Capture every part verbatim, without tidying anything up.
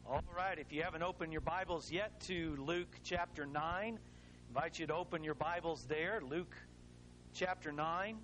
All right, if you haven't opened your Bibles yet to Luke chapter nine, I invite you to open your Bibles there, Luke chapter nine.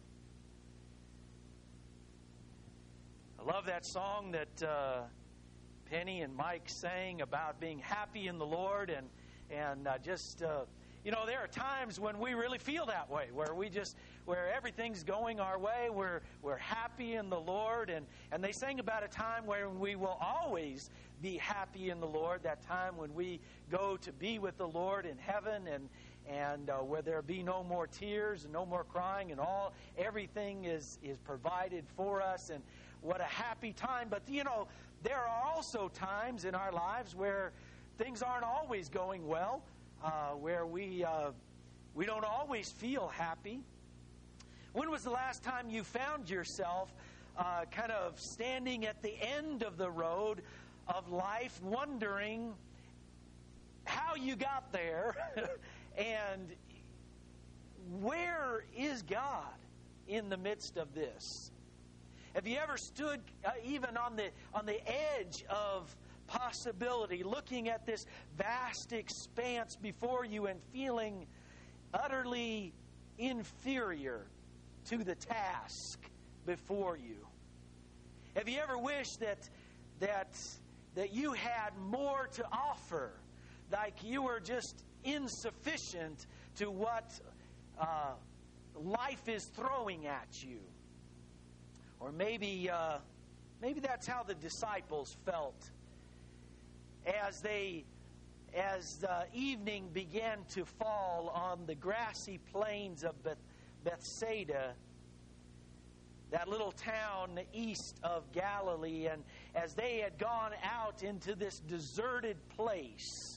I love that song that uh, Penny and Mike sang about being happy in the Lord, and and uh, just uh, you know, there are times when we really feel that way, where we just where everything's going our way, we're we're happy in the Lord, and and they sang about a time where we will always be happy in the Lord, that time when we go to be with the Lord in heaven, and and uh, where there be no more tears and no more crying, and all everything is is provided for us, and what a happy time. But you know, there are also times in our lives where things aren't always going well, uh, where we uh, we don't always feel happy. When was the last time you found yourself uh, kind of standing at the end of the road of life, wondering how you got there and where is God in the midst of this? Have you ever stood uh, even on the on the edge of possibility, looking at this vast expanse before you and feeling utterly inferior to the task before you? Have you ever wished that that that you had more to offer, like you were just insufficient to what uh, life is throwing at you? Or maybe uh, maybe that's how the disciples felt as they as the evening began to fall on the grassy plains of Beth- Bethsaida, that little town east of Galilee, and as they had gone out into this deserted place,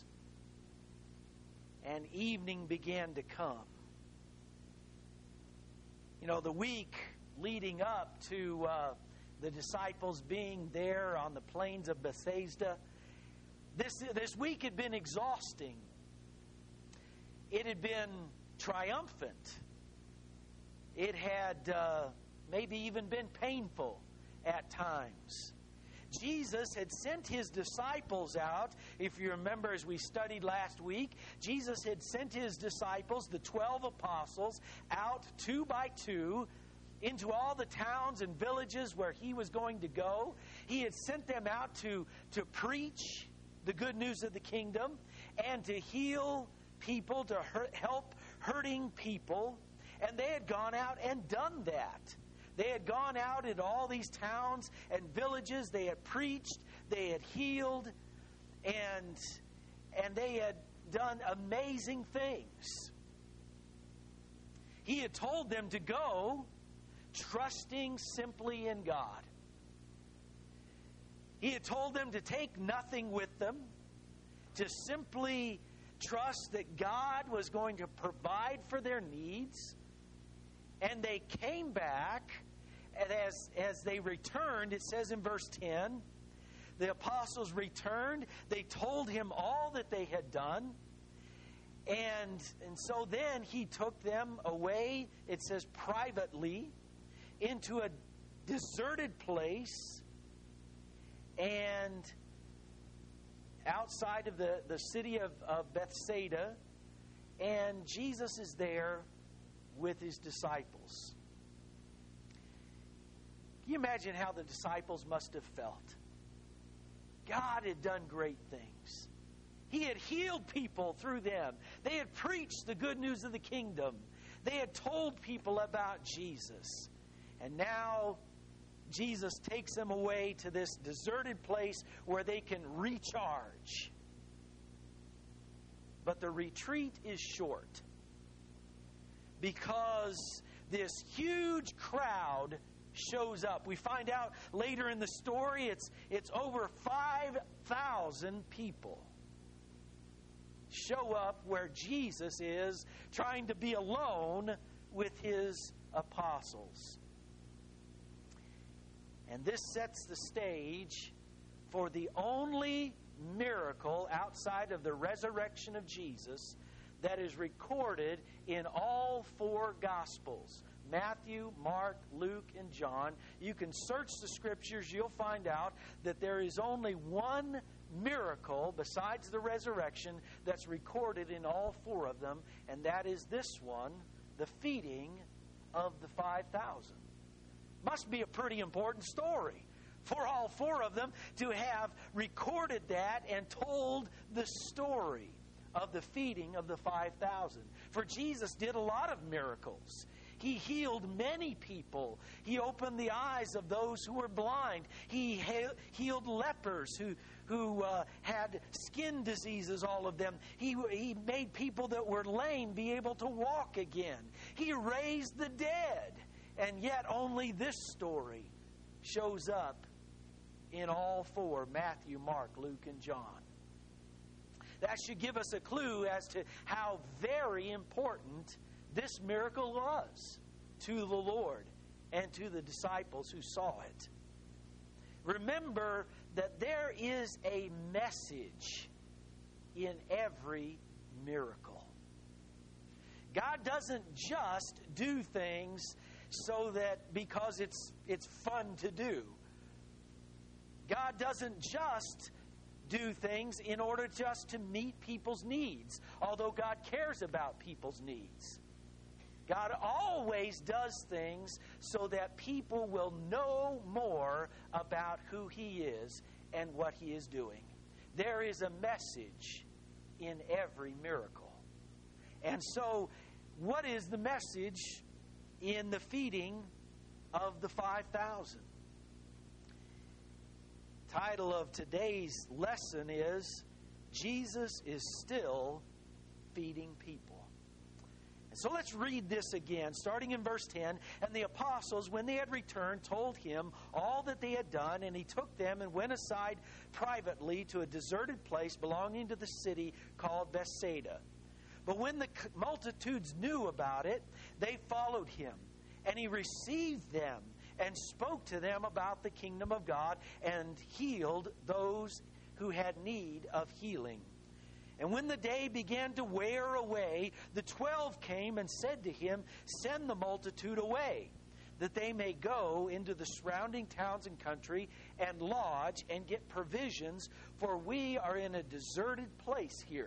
and evening began to come. You know, the week leading up to uh, the disciples being there on the plains of Bethsaida, this this week had been exhausting. It had been triumphant. It had uh, maybe even been painful at times. Jesus had sent His disciples out. If you remember, as we studied last week, Jesus had sent His disciples, the twelve apostles, out two by two into all the towns and villages where He was going to go. He had sent them out to, to preach the good news of the kingdom and to heal people, to hurt, help hurting people. And they had gone out and done that. They had gone out into all these towns and villages. They had preached. They had healed. And, and they had done amazing things. He had told them to go trusting simply in God. He had told them to take nothing with them, to simply trust that God was going to provide for their needs. And they came back, and as, as they returned, it says in verse ten, the apostles returned. They told Him all that they had done. And, and so then He took them away, it says privately, into a deserted place, and outside of the, the city of, of Bethsaida. And Jesus is there with His disciples. Can you imagine how the disciples must have felt? God had done great things. He had healed people through them. They had preached the good news of the kingdom. They had told people about Jesus. And now Jesus takes them away to this deserted place where they can recharge. But the retreat is short, because this huge crowd shows up. We find out later in the story it's it's over five thousand people show up where Jesus is, trying to be alone with His apostles. And this sets the stage for the only miracle outside of the resurrection of Jesus that is recorded in all four Gospels: Matthew, Mark, Luke, and John. You can search the Scriptures. You'll find out that there is only one miracle besides the resurrection that's recorded in all four of them, and that is this one, the feeding of the five thousand. Must be a pretty important story for all four of them to have recorded that and told the story of the feeding of the five thousand. For Jesus did a lot of miracles. He healed many people. He opened the eyes of those who were blind. He healed lepers who, who uh, had skin diseases, all of them. He, he made people that were lame be able to walk again. He raised the dead. And yet only this story shows up in all four, Matthew, Mark, Luke, and John. That should give us a clue as to how very important this miracle was to the Lord and to the disciples who saw it. Remember that there is a message in every miracle. God doesn't just do things so that because it's it's fun to do. God doesn't just do things in order just to meet people's needs, although God cares about people's needs. God always does things so that people will know more about who He is and what He is doing. There is a message in every miracle. And so, what is the message in the feeding of the five thousand? Title of today's lesson is Jesus is Still Feeding People. And so let's read this again, starting in verse ten. And the apostles, when they had returned, told him all that they had done, and he took them and went aside privately to a deserted place belonging to the city called Bethsaida. But when the multitudes knew about it, they followed him, and he received them and spoke to them about the kingdom of God and healed those who had need of healing. And when the day began to wear away, the twelve came and said to him, "Send the multitude away, that they may go into the surrounding towns and country and lodge and get provisions, for we are in a deserted place here."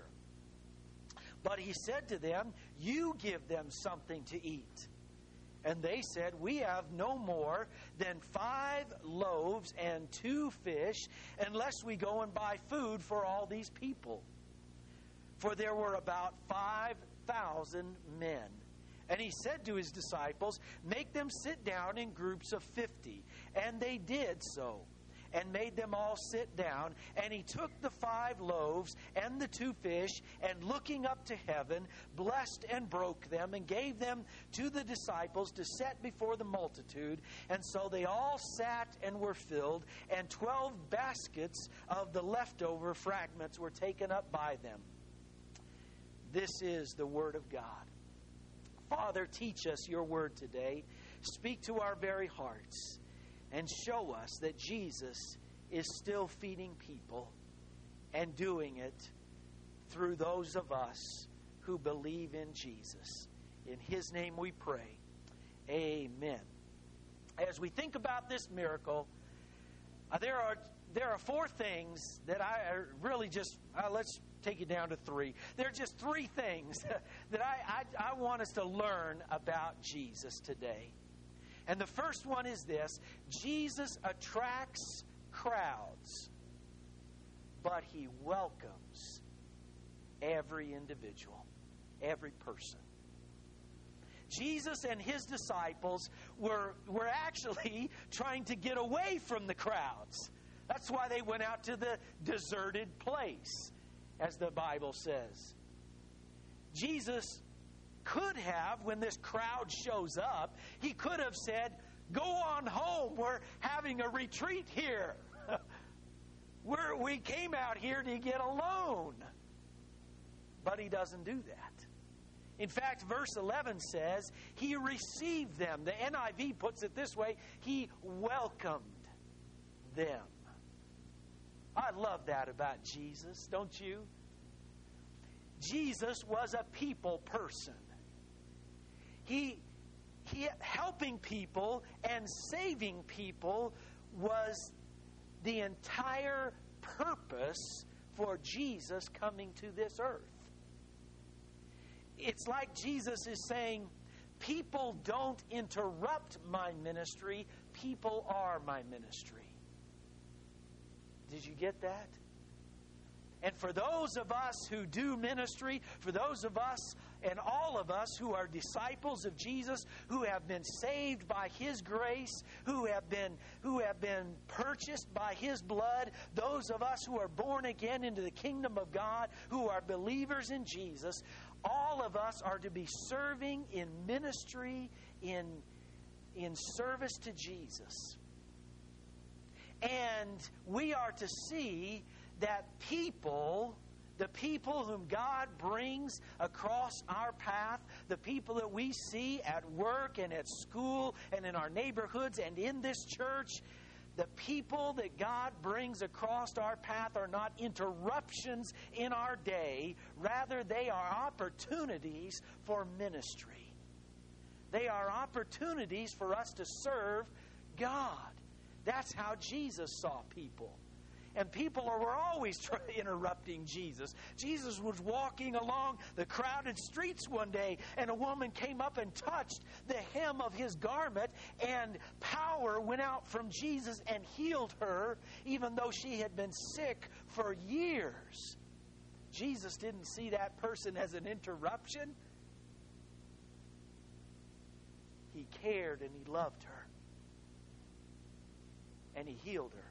But he said to them, "You give them something to eat." And they said, "We have no more than five loaves and two fish, unless we go and buy food for all these people." For there were about five thousand men. And he said to his disciples, "Make them sit down in groups of fifty." And they did so, and made them all sit down. And he took the five loaves and the two fish, and looking up to heaven, blessed and broke them, and gave them to the disciples to set before the multitude. And so they all sat and were filled, and twelve baskets of the leftover fragments were taken up by them. This is the word of God. Father, teach us your word today. Speak to our very hearts. And show us that Jesus is still feeding people and doing it through those of us who believe in Jesus. In His name we pray. Amen. As we think about this miracle, uh, there are there are four things that I really just, uh, let's take it down to three. There are just three things that I, I, I want us to learn about Jesus today. And the first one is this: Jesus attracts crowds, but He welcomes every individual, every person. Jesus and His disciples were, were actually trying to get away from the crowds. That's why they went out to the deserted place, as the Bible says. Jesus could have, when this crowd shows up, He could have said, "Go on home. We're having a retreat here. We're, we came out here to get alone." But He doesn't do that. In fact, verse eleven says, He received them. The N I V puts it this way: He welcomed them. I love that about Jesus, don't you? Jesus was a people person. He, he helping people and saving people was the entire purpose for Jesus coming to this earth. It's like Jesus is saying, people don't interrupt my ministry, people are my ministry. Did you get that? And for those of us who do ministry, for those of us and all of us who are disciples of Jesus, who have been saved by His grace, who have been who have been purchased by His blood, those of us who are born again into the kingdom of God, who are believers in Jesus, all of us are to be serving in ministry, in, in service to Jesus. And we are to see that people, the people whom God brings across our path, the people that we see at work and at school and in our neighborhoods and in this church, the people that God brings across our path are not interruptions in our day. Rather, they are opportunities for ministry. They are opportunities for us to serve God. That's how Jesus saw people. And people were always interrupting Jesus. Jesus was walking along the crowded streets one day, and a woman came up and touched the hem of His garment, and power went out from Jesus and healed her, even though she had been sick for years. Jesus didn't see that person as an interruption. He cared and He loved her. And He healed her.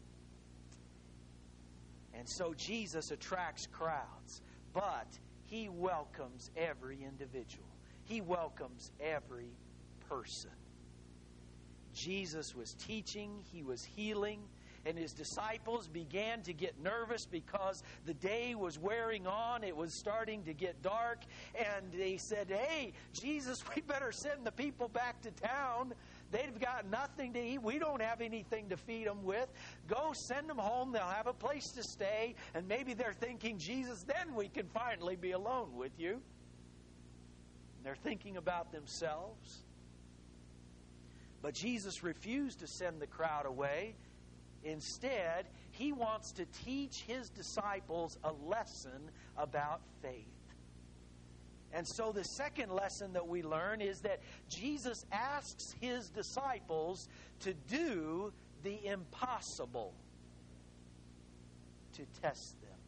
And so Jesus attracts crowds, but He welcomes every individual. He welcomes every person. Jesus was teaching, He was healing, and His disciples began to get nervous because the day was wearing on. It was starting to get dark, and they said, "Hey, Jesus, we better send the people back to town. They've got nothing to eat. We don't have anything to feed them with. Go send them home. They'll have a place to stay." And maybe they're thinking, "Jesus, then we can finally be alone with you." And they're thinking about themselves. But Jesus refused to send the crowd away. Instead, He wants to teach His disciples a lesson about faith. And so the second lesson that we learn is that Jesus asks His disciples to do the impossible to test them.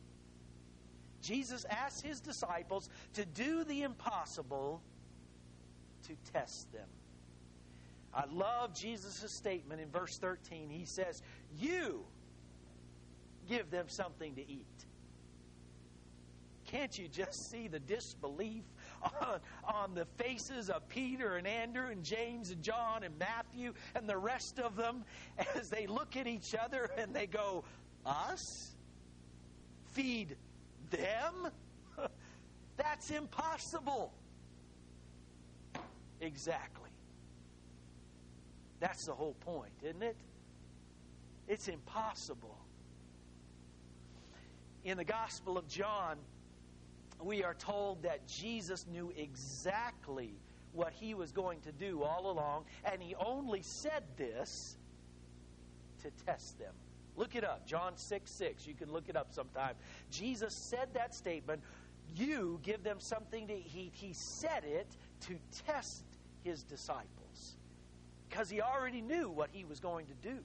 Jesus asks His disciples to do the impossible to test them. I love Jesus' statement in verse thirteen. He says, "You give them something to eat." Can't you just see the disbelief on, on the faces of Peter and Andrew and James and John and Matthew and the rest of them as they look at each other and they go, "Us? Feed them? That's impossible." Exactly. That's the whole point, isn't it? It's impossible. In the Gospel of John, we are told that Jesus knew exactly what He was going to do all along, and He only said this to test them. Look it up, John six six. You can look it up sometime. Jesus said that statement, "You give them something to eat." He said it to test His disciples because He already knew what He was going to do.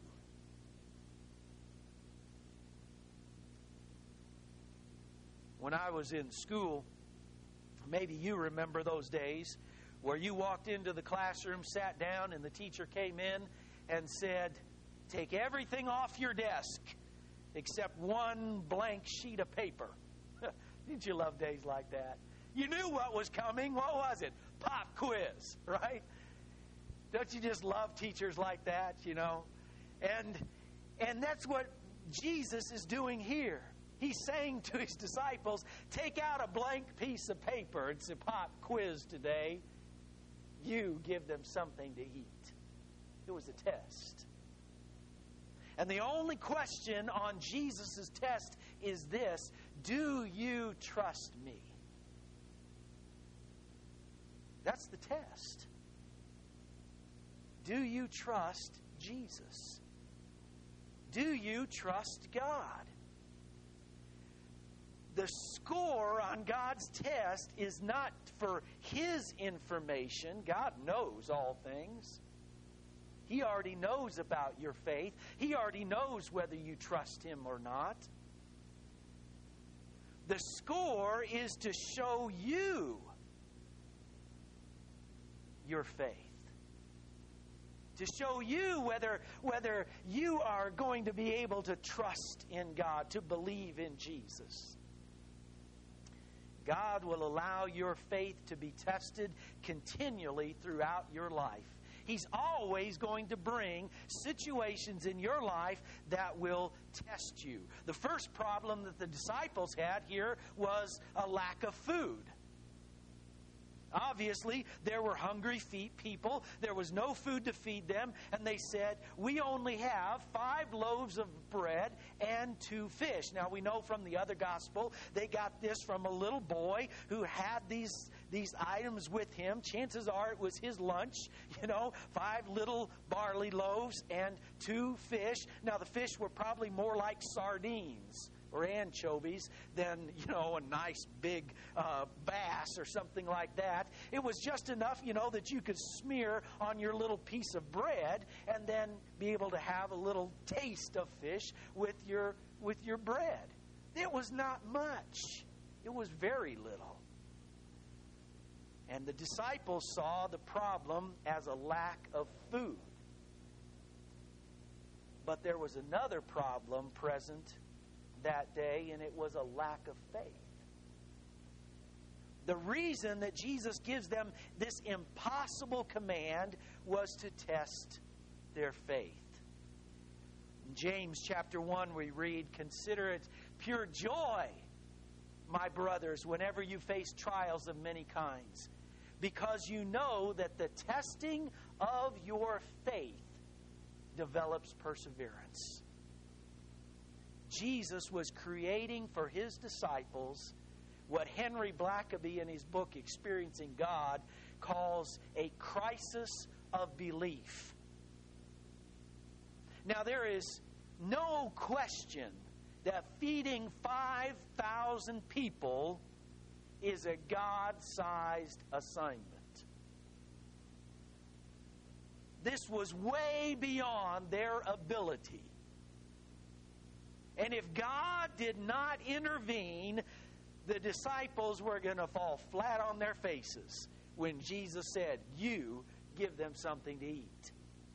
When I was in school, maybe you remember those days where you walked into the classroom, sat down, and the teacher came in and said, "Take everything off your desk except one blank sheet of paper." Didn't you love days like that? You knew what was coming. What was it? Pop quiz, right? Don't you just love teachers like that, you know? And and that's what Jesus is doing here. He's saying to His disciples, take out a blank piece of paper. It's a pop quiz today. You give them something to eat. It was a test. And the only question on Jesus' test is this: do you trust me? That's the test. Do you trust Jesus? Do you trust God? The score on God's test is not for His information. God knows all things. He already knows about your faith. He already knows whether you trust Him or not. The score is to show you your faith. To show you whether, whether you are going to be able to trust in God, to believe in Jesus. God will allow your faith to be tested continually throughout your life. He's always going to bring situations in your life that will test you. The first problem that the disciples had here was a lack of food. Obviously, there were hungry feet people. There was no food to feed them. And they said, we only have five loaves of bread and two fish. Now, we know from the other gospel, they got this from a little boy who had these, these items with him. Chances are it was his lunch, you know, five little barley loaves and two fish. Now, the fish were probably more like sardines or anchovies than, you know, a nice big uh, bass or something like that. It was just enough, you know, that you could smear on your little piece of bread and then be able to have a little taste of fish with your with your bread. It was not much. It was very little. And the disciples saw the problem as a lack of food. But there was another problem present that day, and it was a lack of faith. The reason that Jesus gives them this impossible command was to test their faith. In James chapter one we read, "Consider it pure joy, my brothers, whenever you face trials of many kinds, because you know that the testing of your faith develops perseverance." Jesus was creating for His disciples what Henry Blackaby in his book Experiencing God calls a crisis of belief. Now, there is no question that feeding five thousand people is a God-sized assignment. This was way beyond their ability. And if God did not intervene, the disciples were going to fall flat on their faces when Jesus said, "You give them something to eat."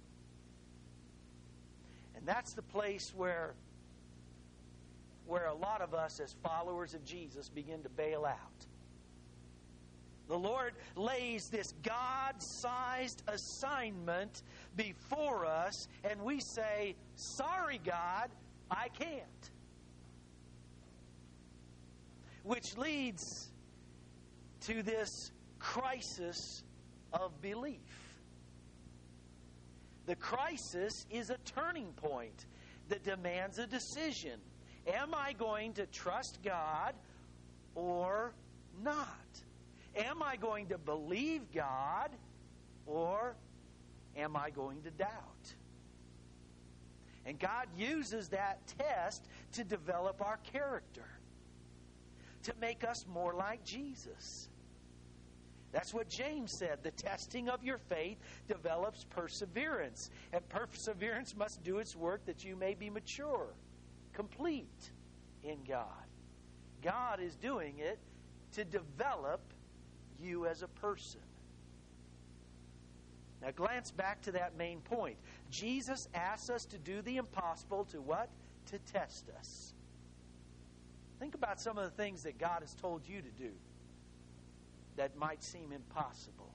And that's the place where, where a lot of us as followers of Jesus begin to bail out. The Lord lays this God-sized assignment before us, and we say, "Sorry, God, I can't." Which leads to this crisis of belief. The crisis is a turning point that demands a decision. Am I going to trust God or not? Am I going to believe God or am I going to doubt? And God uses that test to develop our character, to make us more like Jesus. That's what James said. The testing of your faith develops perseverance. And perseverance must do its work that you may be mature, complete in God. God is doing it to develop you as a person. Now glance back to that main point. Jesus asks us to do the impossible to what? To test us. Think about some of the things that God has told you to do that might seem impossible.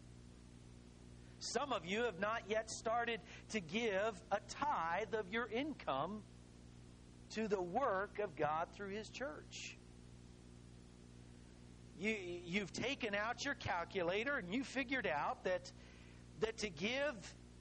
Some of you have not yet started to give a tithe of your income to the work of God through His church. You, you've taken out your calculator and you figured out that, that to give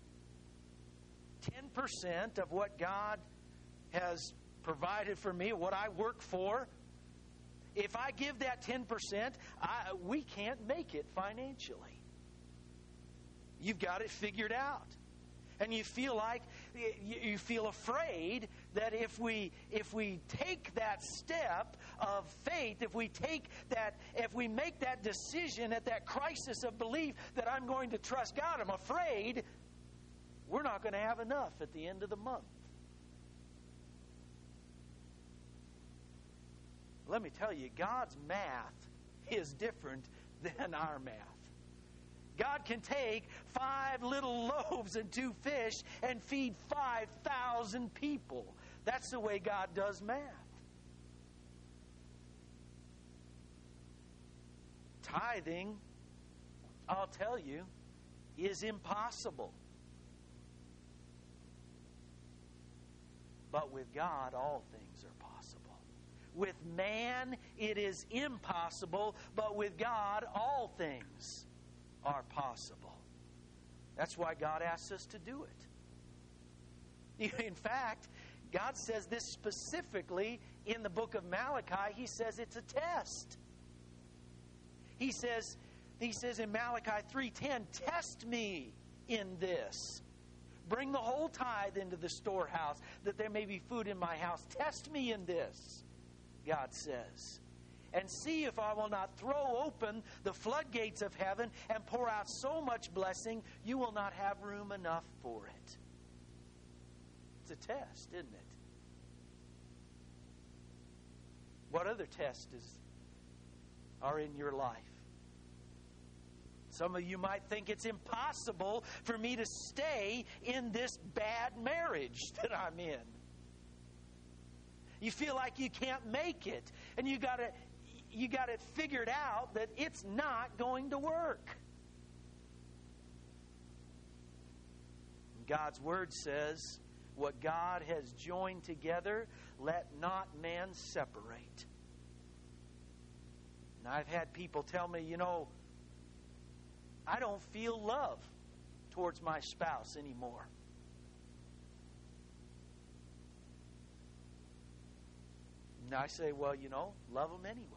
ten percent of what God has provided for me, what I work for, if I give that ten percent, I, we can't make it financially. You've got it figured out. And you feel like you feel afraid that if we if we take that step of faith, if we take that, if we make that decision at that crisis of belief that I'm going to trust God, I'm afraid we're not going to have enough at the end of the month. Let me tell you, God's math is different than our math. God can take five little loaves and two fish and feed five thousand people. That's the way God does math. Tithing, I'll tell you, is impossible. But with God, all things are possible. With man, it is impossible, but with God, all things are possible. That's why God asks us to do it. In fact, God says this specifically in the book of Malachi. He says it's a test. He says, he says in Malachi three ten, test me in this. Bring the whole tithe into the storehouse, that there may be food in my house. Test me in this, God says. And see if I will not throw open the floodgates of heaven and pour out so much blessing, you will not have room enough for it. It's a test, isn't it? What other tests is, are in your life? Some of you might think it's impossible for me to stay in this bad marriage that I'm in. You feel like you can't make it, and you got to you got it figured out that it's not going to work. God's Word says, what God has joined together, let not man separate. And I've had people tell me, you know, I don't feel love towards my spouse anymore. And I say, well, you know, love them anyway.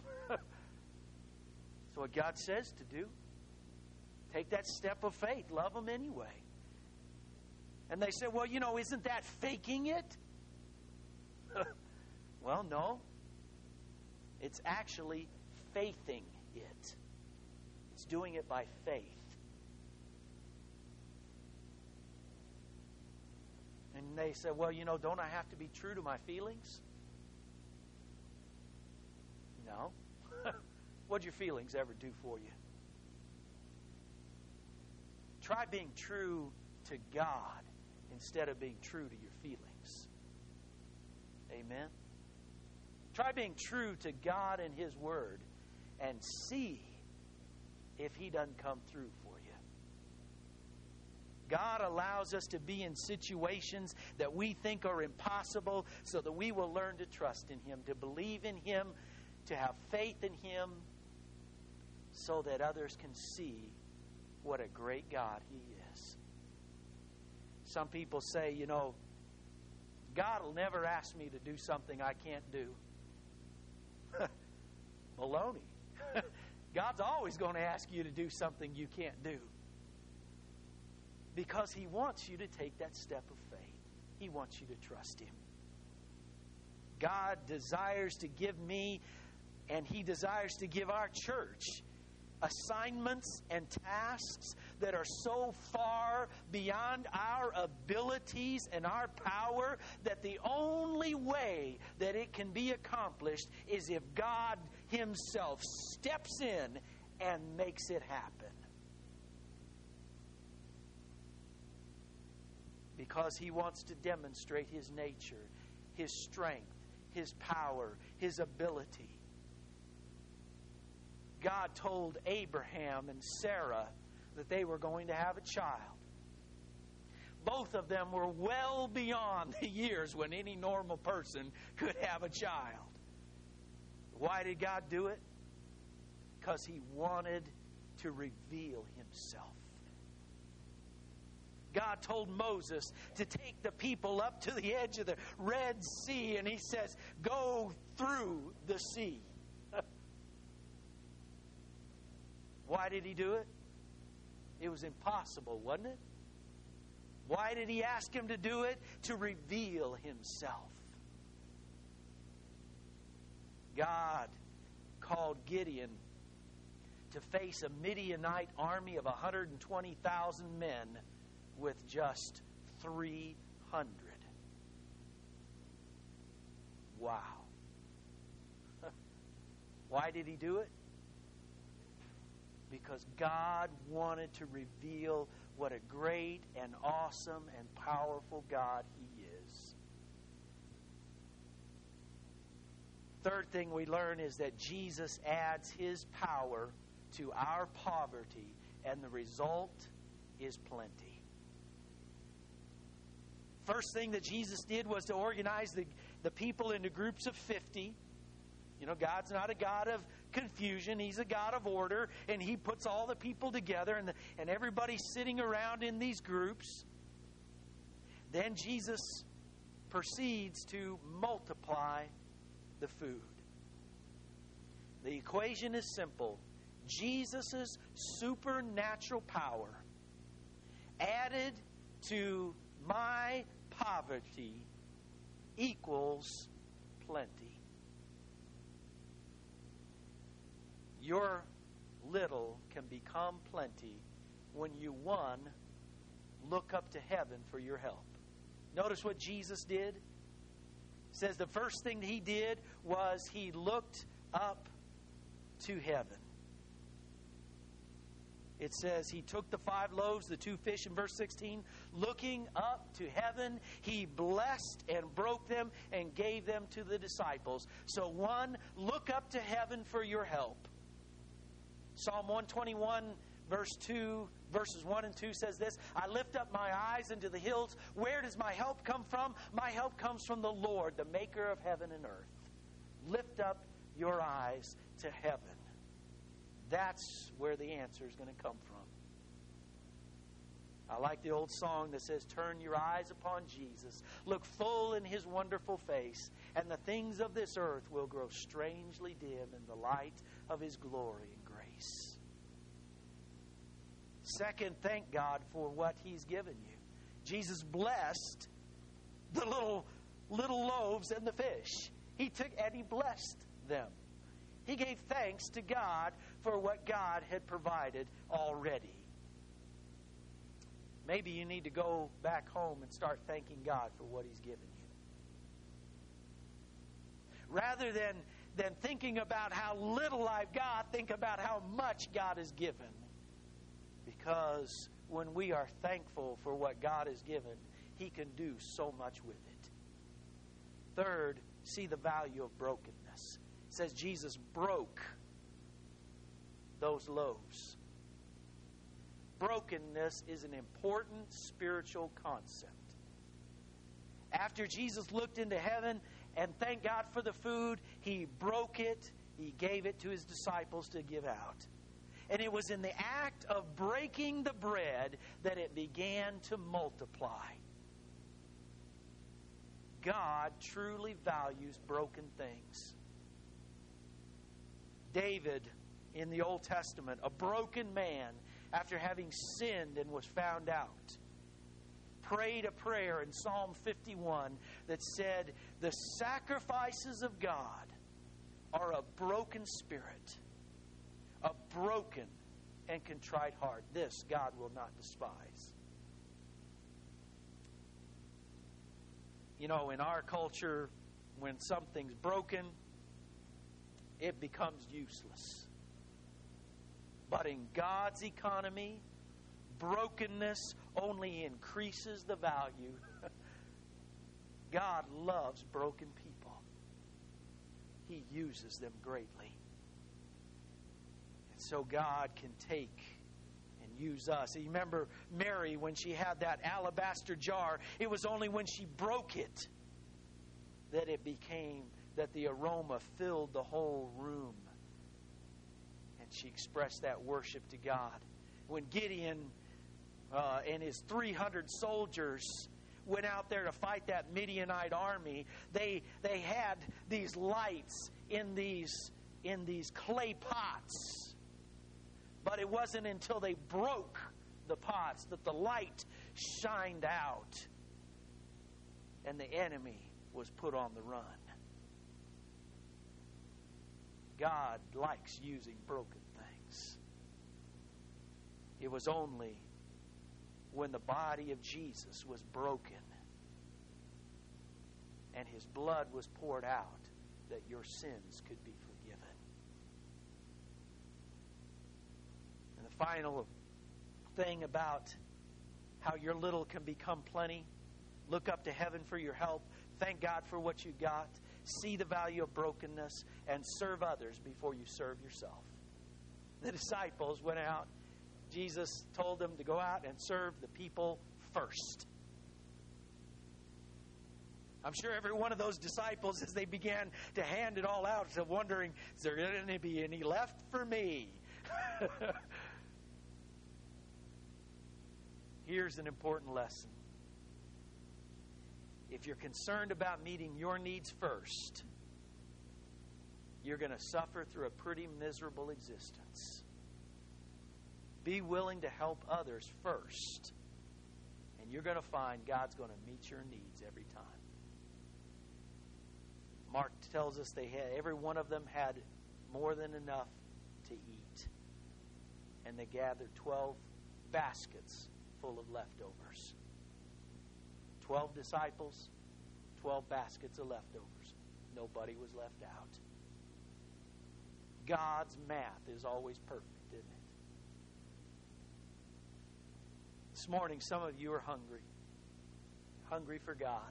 That's what God says to do. Take that step of faith. Love them anyway. And they say, well, you know, isn't that faking it? Well, no. It's actually faithing it. It's doing it by faith. And they say, well, you know, don't I have to be true to my feelings? No. What'd your feelings ever do for you? Try being true to God instead of being true to your feelings. Amen? Try being true to God and His Word and see if He doesn't come through for you. God allows us to be in situations that we think are impossible so that we will learn to trust in Him, to believe in Him, to have faith in Him, so that others can see what a great God He is. Some people say, you know, God will never ask me to do something I can't do. Baloney. God's always going to ask you to do something you can't do. Because He wants you to take that step of faith. He wants you to trust Him. God desires to give me, and He desires to give our church, assignments and tasks that are so far beyond our abilities and our power that the only way that it can be accomplished is if God Himself steps in and makes it happen. Because He wants to demonstrate His nature, His strength, His power, His ability. God told Abraham and Sarah that they were going to have a child. Both of them were well beyond the years when any normal person could have a child. Why did God do it? Because He wanted to reveal Himself. God told Moses to take the people up to the edge of the Red Sea, and He says, go through the sea. Why did He do it? It was impossible, wasn't it? Why did He ask him to do it? To reveal Himself. God called Gideon to face a Midianite army of one hundred twenty thousand men with just three hundred. Wow. Why did He do it? Because God wanted to reveal what a great and awesome and powerful God He is. Third thing we learn is that Jesus adds His power to our poverty, and the result is plenty. First thing that Jesus did was to organize the, the people into groups of fifty. You know, God's not a God of confusion. He's a God of order, and He puts all the people together, and, the, and everybody's sitting around in these groups. Then Jesus proceeds to multiply the food. The equation is simple. Jesus' supernatural power added to my poverty equals plenty. Your little can become plenty when you, one, look up to heaven for your help. Notice what Jesus did. It says the first thing He did was He looked up to heaven. It says He took the five loaves, the two fish in verse sixteen, looking up to heaven, He blessed and broke them and gave them to the disciples. So one, look up to heaven for your help. Psalm one twenty-one, verse two, verses one and two says this, I lift up my eyes into the hills. Where does my help come from? My help comes from the Lord, the maker of heaven and earth. Lift up your eyes to heaven. That's where the answer is going to come from. I like the old song that says, turn your eyes upon Jesus. Look full in His wonderful face, and the things of this earth will grow strangely dim in the light of His glory and grace. Second, thank God for what He's given you. Jesus blessed the little, little loaves and the fish. He took and He blessed them. He gave thanks to God for what God had provided already. Maybe you need to go back home and start thanking God for what He's given you. Rather than, than thinking about how little I've got, think about how much God has given. Because when we are thankful for what God has given, He can do so much with it. Third, see the value of brokenness. It says Jesus broke those loaves. Brokenness is an important spiritual concept. After Jesus looked into heaven and thanked God for the food, He broke it. He gave it to His disciples to give out. And it was in the act of breaking the bread that it began to multiply. God truly values broken things. David, in the Old Testament, a broken man, after having sinned and was found out, prayed a prayer in Psalm fifty-one that said, the sacrifices of God are a broken spirit, a broken and contrite heart. This God will not despise. You know, in our culture, when something's broken, it becomes useless. But in God's economy, brokenness only increases the value. God loves broken people. He uses them greatly. And so God can take and use us. You remember Mary when she had that alabaster jar, it was only when she broke it that it became, that the aroma filled the whole room. And she expressed that worship to God. When Gideon uh, and his three hundred soldiers went out there to fight that Midianite army, they they had these lights in these in these clay pots. But it wasn't until they broke the pots that the light shined out, and the enemy was put on the run. God likes using broken things. It was only when the body of Jesus was broken and His blood was poured out that your sins could be forgiven. And the final thing about how your little can become plenty, look up to heaven for your help. Thank God for what you got. See the value of brokenness and serve others before you serve yourself. The disciples went out. Jesus told them to go out and serve the people first. I'm sure every one of those disciples, as they began to hand it all out, was wondering, is there going to be any left for me? Here's an important lesson. If you're concerned about meeting your needs first, you're going to suffer through a pretty miserable existence. Be willing to help others first, and you're going to find God's going to meet your needs every time. Mark tells us they had, every one of them had more than enough to eat. And they gathered twelve baskets full of leftovers. Twelve disciples, twelve baskets of leftovers. Nobody was left out. God's math is always perfect, isn't it? This morning, some of you are hungry. Hungry for God.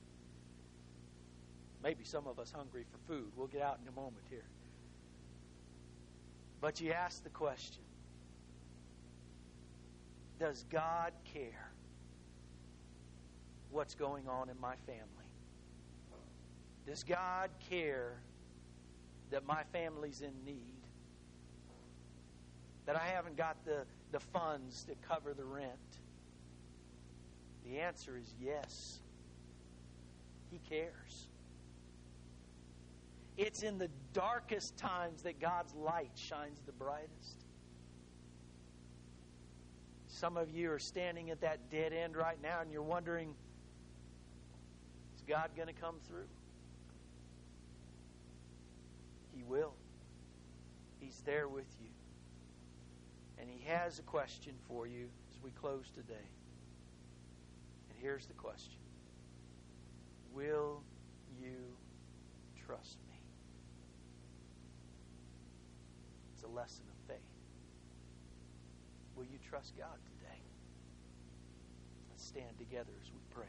Maybe some of us hungry for food. We'll get out in a moment here. But you ask the question, does God care what's going on in my family? Does God care that my family's in need? That I haven't got the, the funds to cover the rent? The answer is yes. He cares. It's in the darkest times that God's light shines the brightest. Some of you are standing at that dead end right now and you're wondering, is God going to come through? He will. He's there with you. And He has a question for you as we close today. And here's the question. Will you trust me? It's a lesson of faith. Will you trust God today? Let's stand together as we pray.